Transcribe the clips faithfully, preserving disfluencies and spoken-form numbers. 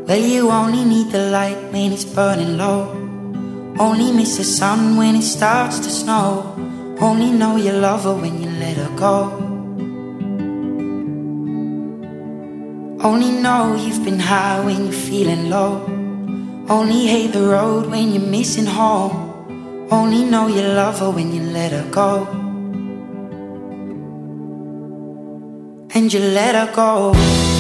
Well, you only need the light when it's burning low. Only miss the sun when it starts to snow. Only know you love her when you let her go. Only know you've been high when you're feeling low. Only hate the road when you're missing home. Only know you love her when you let her go. And you let her go.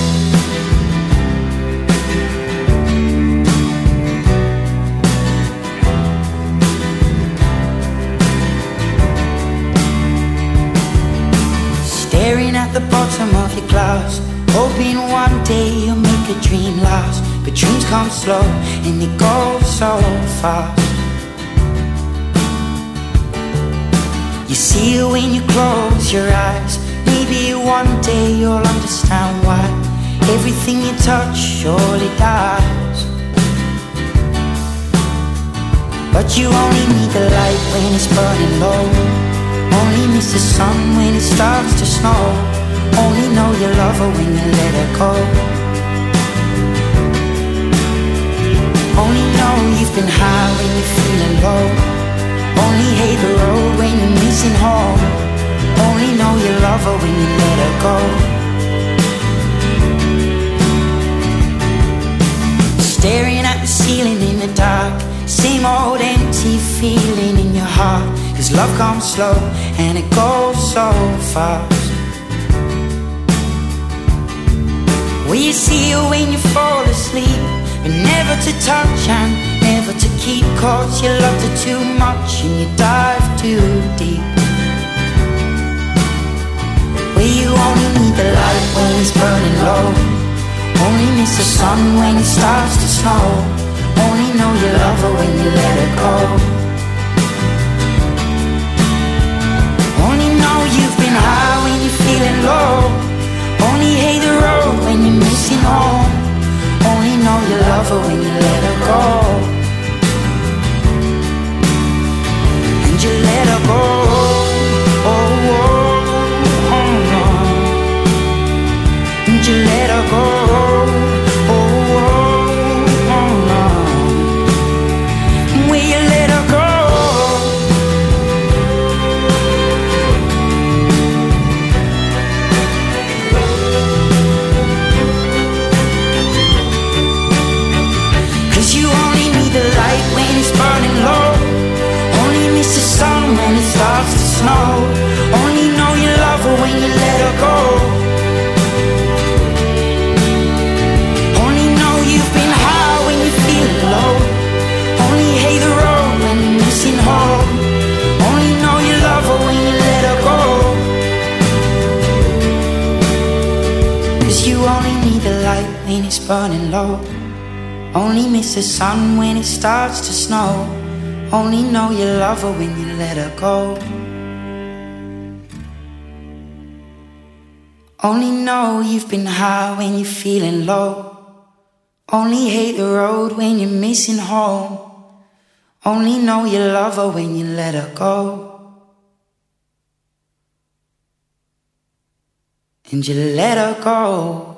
Staring at the bottom of your glass, hoping one day you'll make a dream last. But dreams come slow and they go so fast. You see it when you close your eyes. Maybe one day you'll understand why everything you touch surely dies. But you only need the light when it's burning low. Only miss the sun when it starts to snow. Only know you love her when you let her go. Only know you've been high when you're feeling low. Only hate the road when you're missing home. Only know you love her when you let her go. Staring at the ceiling in the dark, same old empty feeling in your heart. Cause love comes slow and it goes so fast. Will you see her when you fall asleep, but never to touch and never to keep? Cause you loved her too much and you dive too deep. Well, you only need the light when it's burning low. Only miss the sun when it starts to snow. Only know you love her when you let her go. Only know you've been high when you're feeling low. Only hate the road when you're missing home. Only know you love her when you let her go. And you let her go. Oh, oh, oh, no. And you let her go. Oh, oh, oh, no. Will you let her go? You only need the light when it's burning low. Only miss the sun when it starts to snow. Only know you love her when you let her go. Only know you've been high when you're feeling low. Only hate the road when you're missing home. Only know you love her when you let her go. Cause you only need the light when it's burning low. Only miss the sun when it starts to snow. Only know you love her when you let her go. Only know you've been high when you're feeling low. Only hate the road when you're missing home. Only know you love her when you let her go. And you let her go.